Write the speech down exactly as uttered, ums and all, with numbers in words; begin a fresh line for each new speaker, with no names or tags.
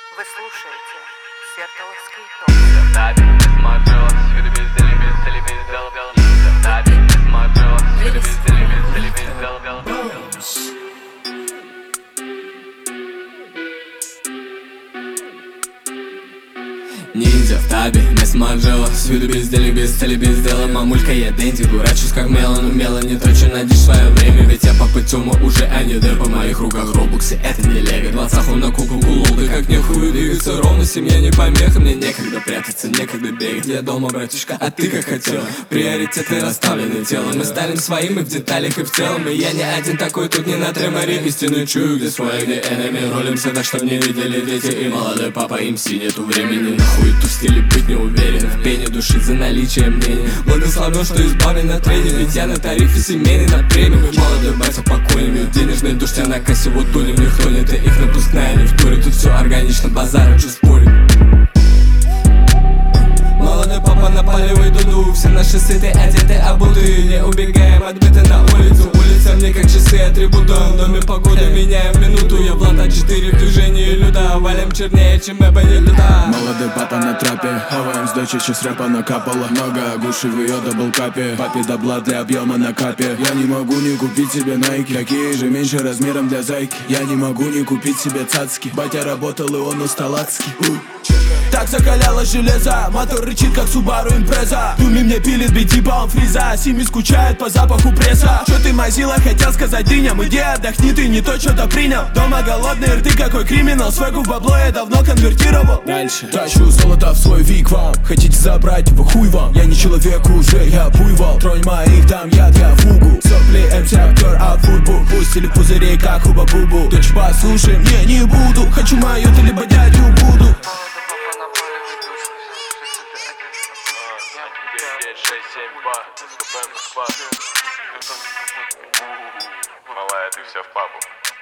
Вы слушаете Сертоловский ток.
Таби, не смотрела, свиты без дели, без цели, без дела, бел. Таби, не смотрела, свиты без дели, без цели, без дела, бел. Ниндзя в табе, не смотрела, свиты без дели, без цели, без дела. Мамулька, я Дэнди, дурачусь как Мелан, умело не трачу на дичь свое время. Ведь я папа Тёма уже, а не Д. По моих руках робоксы, это не лего. Двадцаху на куклу улолды, как нехуй двигаться ровно. Семья не помеха, мне некогда прятаться, некогда бегать. Я дома, братишка, а ты как хотела. Приоритеты расставлены телом. Мы станем своим и в деталях, и в целом. И я не один такой, тут не на треморе. Истинную чую, где свой, где энеми. Ролимся так, чтоб не видели дети. И молодой папа, им си нету времени. Нахуй ту в стиле быть не уверен. В пене души за наличие мнений. Благословен, что избавлен от трения. Ведь я на тарифе семейный, на премию. Молодой батя покойник, денежный дождь, а на кассе вот тунем. Никто не, это их напускная, не в туре. Тут все органично, базара, чё спорить. Молодой папа напаливает дуду. Все наши сыты, одеты, обуты. Не убегаем от быта на улицу. Улица мне как часы атрибутом. В доме погоду меняем минуту. Я Влад а четыре в движении люто. Валим чернее, чем эба не люта.
Молодой папа на трапе, хаваем с дочей, чё с рэпа накапало. Много гуши в её даблкапе. Папе дабла для объема на капе. Я не могу не купить себе найки, такие же меньше размером для зайки. Я не могу не купить себе цацки. Батя работал и он устал адски. Так закаляло железо, мотор рычит как Subaru Impreza. Туми мне пилит бит типа он фриза. Сими скучает по запаху пресса. Чё ты мазила, хотел сказать дыням. Иди отдохни, ты не то что-то принял. Дома голодный рты, какой криминал. Свегу в бабло я давно конвертировал. Дальше трачу золото в свой вик вам. Хотите забрать его, хуй вам. Я не человек уже, я буйвол. Тронь моих дам, яд, я фугу. Сопли, эм си, актер, а футбол. Пустили в пузырей, как хуба-бубу. Дочь, послушай, не, не буду. Хочу мою, ты либо дядю буду.
девять шесть семь два, СКП Москва. Малая, ты вся в папу.